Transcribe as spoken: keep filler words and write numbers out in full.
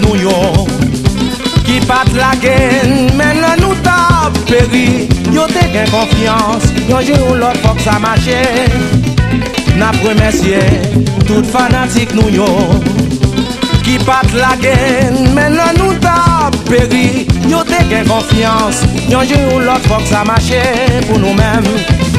nous yo. Qui pat la gaine, men là nous t'a péri. Yo te gen confiance, yo jour l'autre fois que ça marchait. N'a remercié tout fanatique nous yo. Qui pat la gaine, men là nous t'a péri. Yo te gen confiance, yo jour l'autre fois que ça marchait pour nous-mêmes.